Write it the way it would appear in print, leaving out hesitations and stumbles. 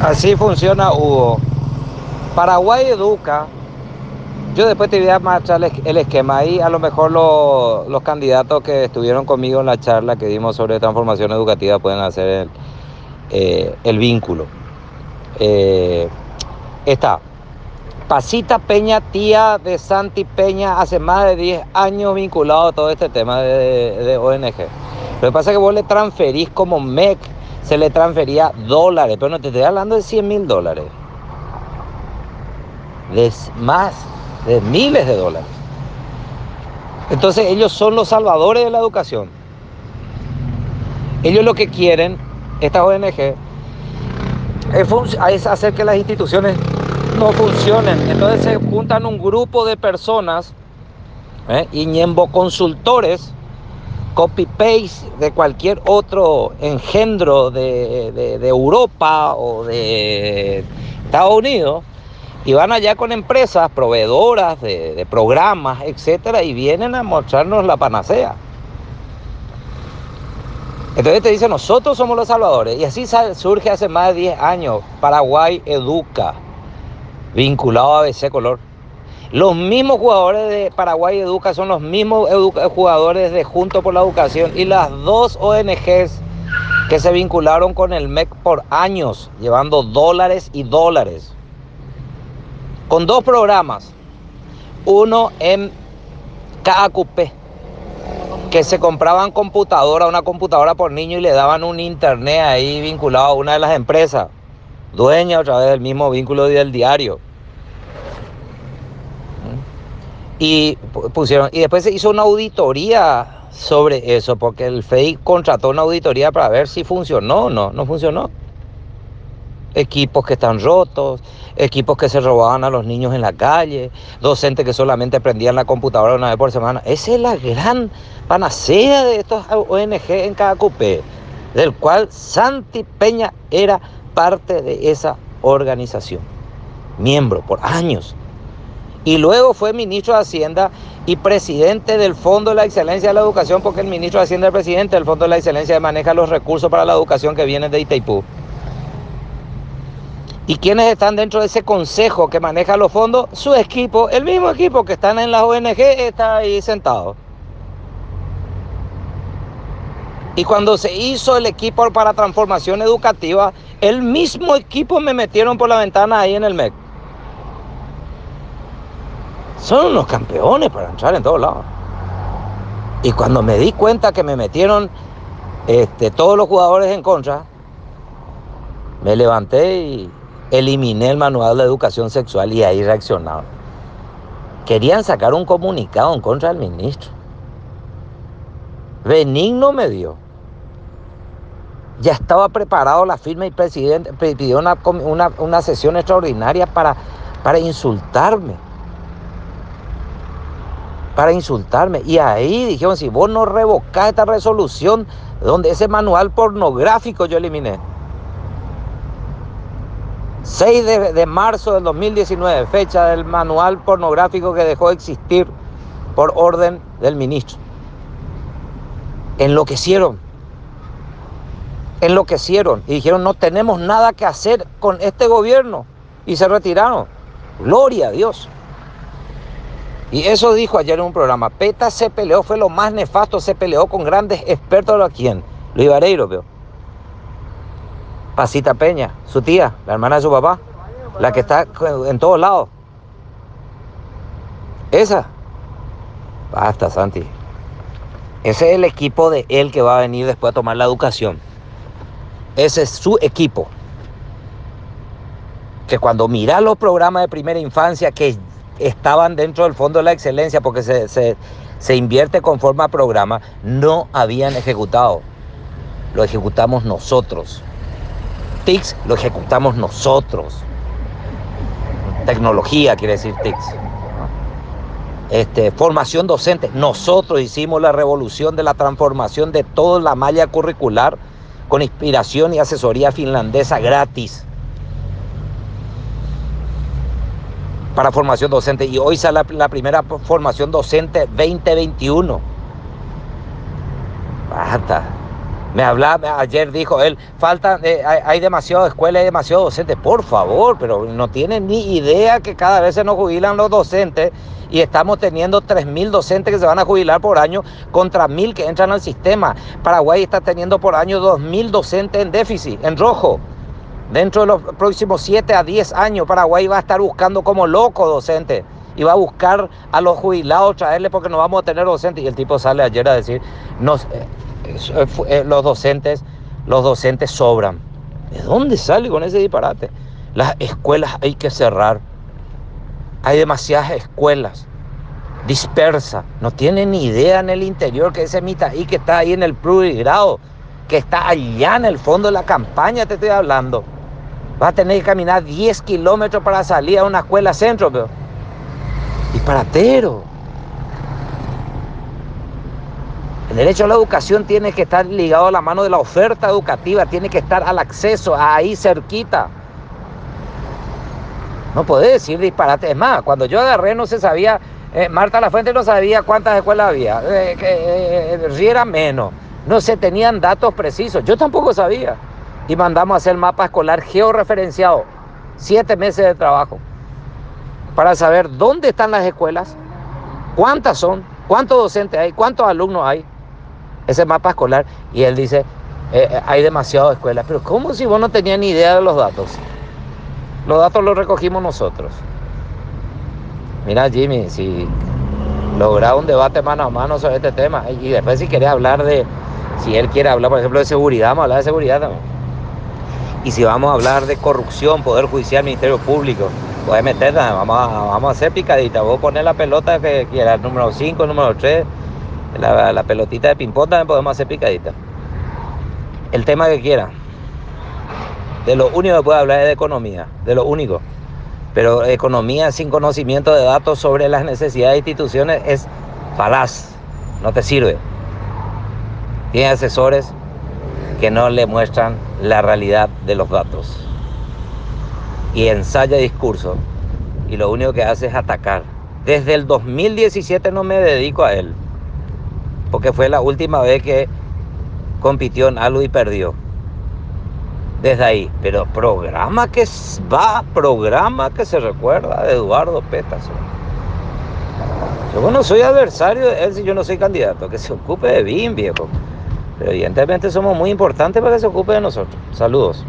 Así funciona, Hugo. Paraguay educa. Yo después te voy a marchar el esquema ahí. A lo mejor los candidatos que estuvieron conmigo en la charla que dimos sobre transformación educativa pueden hacer el vínculo. Eh, Está Pasita Peña, tía de Santi Peña, hace más de 10 años vinculado a todo este tema de ONG. Lo que pasa es que vos le transferís como MEC, se le transfería dólares, pero no te estoy hablando de $100.000, de más de miles de dólares. Entonces ellos son los salvadores de la educación. Ellos lo que quieren, estas ONG, es hacer que las instituciones no funcionen. Entonces se juntan un grupo de personas y ñembo consultores, copy-paste de cualquier otro engendro de Europa o de Estados Unidos, y van allá con empresas proveedoras de programas, etcétera, y vienen a mostrarnos la panacea. Entonces te dice, nosotros somos los salvadores. Y así surge hace más de 10 años Paraguay Educa, vinculado a ABC Color. Los mismos jugadores de Paraguay Educa son los mismos jugadores de Juntos por la Educación, y las dos ONGs que se vincularon con el MEC por años, llevando dólares y dólares, con dos programas. Uno en KAQP, que se compraban una computadora por niño, y le daban un internet ahí vinculado a una de las empresas, dueña otra vez del mismo vínculo del diario. Y después se hizo una auditoría sobre eso, porque el FEI contrató una auditoría para ver si funcionó o no. No funcionó. Equipos que están rotos, equipos que se robaban a los niños en la calle, docentes que solamente prendían la computadora una vez por semana. Esa es la gran panacea de estos ONG en KAQP, del cual Santi Peña era parte de esa organización, miembro por años. Y luego fue ministro de Hacienda y presidente del Fondo de la Excelencia de la Educación, porque el ministro de Hacienda es el presidente del Fondo de la Excelencia que maneja los recursos para la educación que vienen de Itaipú. ¿Y quiénes están dentro de ese consejo que maneja los fondos? Su equipo, el mismo equipo que están en las ONG, está ahí sentado. Y cuando se hizo el equipo para transformación educativa, el mismo equipo me metieron por la ventana ahí en el MEC. Son unos campeones para entrar en todos lados. Y cuando me di cuenta que me metieron todos los jugadores en contra, me levanté y eliminé el manual de educación sexual, y ahí reaccionaron. Querían sacar un comunicado en contra del ministro. Benigno me dio. Ya estaba preparado la firma, y el presidente pidió una sesión extraordinaria para insultarme. Y ahí dijeron, si vos no revocás esta resolución, donde ese manual pornográfico yo eliminé. 6 de marzo del 2019, fecha del manual pornográfico que dejó de existir por orden del ministro. Enloquecieron. Y dijeron, no tenemos nada que hacer con este gobierno. Y se retiraron. Gloria a Dios. Y eso dijo ayer en un programa. PETA se peleó, fue lo más nefasto, se peleó con grandes expertos. ¿A quién? Luis Vareiro, veo. Pasita Peña, su tía, la hermana de su papá, la que está en todos lados. Esa. Basta, Santi. Ese es el equipo de él que va a venir después a tomar la educación. Ese es su equipo. Que cuando mirás los programas de primera infancia que estaban dentro del Fondo de la Excelencia, porque se invierte conforme a programa, no habían ejecutado. Lo ejecutamos nosotros. TICS lo ejecutamos nosotros. Tecnología quiere decir TICS. Formación docente. Nosotros hicimos la revolución de la transformación de toda la malla curricular con inspiración y asesoría finlandesa gratis para formación docente. Y hoy sale la primera formación docente 2021. Basta. Ayer dijo él, hay demasiadas escuelas y demasiados docentes. Por favor, pero no tienen ni idea que cada vez se nos jubilan los docentes y estamos teniendo 3.000 docentes que se van a jubilar por año contra 1.000 que entran al sistema. Paraguay está teniendo por año 2.000 docentes en déficit, en rojo. Dentro de los próximos 7 a 10 años, Paraguay va a estar buscando como loco docentes y va a buscar a los jubilados traerle porque no vamos a tener docentes. Y el tipo sale ayer a decir, los docentes sobran. ¿De dónde sale con ese disparate? Las escuelas hay que cerrar. Hay demasiadas escuelas dispersas. No tienen ni idea en el interior que ese Mitaí que está ahí en el Plurigrado, que está allá en el fondo de la campaña, te estoy hablando. Va a tener que caminar 10 kilómetros para salir a una escuela centro, pero disparatero. El derecho a la educación tiene que estar ligado a la mano de la oferta educativa, tiene que estar al acceso, ahí cerquita. No podés decir disparate. Es más, cuando yo agarré no se sabía, Marta Lafuente no sabía cuántas escuelas había, Riera menos, no se tenían datos precisos, yo tampoco sabía. Y mandamos a hacer el mapa escolar georreferenciado, 7 meses de trabajo, para saber dónde están las escuelas, cuántas son, cuántos docentes hay, cuántos alumnos hay, ese mapa escolar. Y él dice, hay demasiadas escuelas. Pero ¿cómo si vos no tenías ni idea de los datos? Los datos los recogimos nosotros. Mira, Jimmy, si lográs un debate mano a mano sobre este tema, y después si querés hablar si él quiere hablar, por ejemplo, de seguridad, vamos a hablar de seguridad también. Y si vamos a hablar de corrupción, Poder Judicial, Ministerio Público, puedes meterla, vamos a hacer picadita. Vos poner la pelota que quieras, número 5, número 3, la pelotita de ping-pong también podemos hacer picadita. El tema que quieras. De lo único que puedo hablar es de economía, de lo único. Pero economía sin conocimiento de datos sobre las necesidades de instituciones es falaz, no te sirve. Tiene asesores que no le muestran la realidad de los datos. Y ensaya discurso y lo único que hace es atacar. Desde el 2017 no me dedico a él, porque fue la última vez que compitió en algo y perdió. Desde ahí, pero programa que se recuerda de Eduardo Pétaso. Yo no soy adversario de él si yo no soy candidato, que se ocupe de BIM, viejo. Pero evidentemente somos muy importantes para que se ocupe de nosotros. Saludos.